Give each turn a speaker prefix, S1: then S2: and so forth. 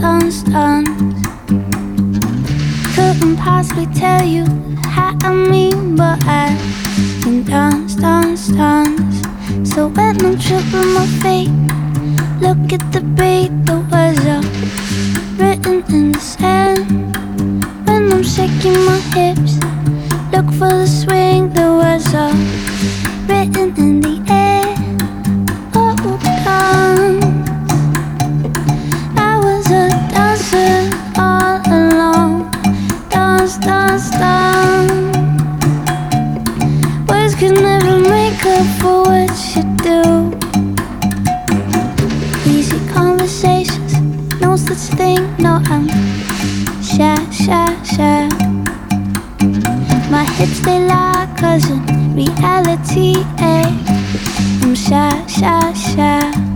S1: dance. Couldn't possibly tell you how I mean, but I can dance. So when I'm tripping my feet, look at the beat, the words are written in the sand. When I'm shaking my hips, look for the swing, the words are written in the air. Oh, dance. I was a dancer all alone. Dance. Words could never make up for what you do. Easy conversations, no such thing, no, I'm shy. My hips, they lie, 'cause in reality, I'm shy.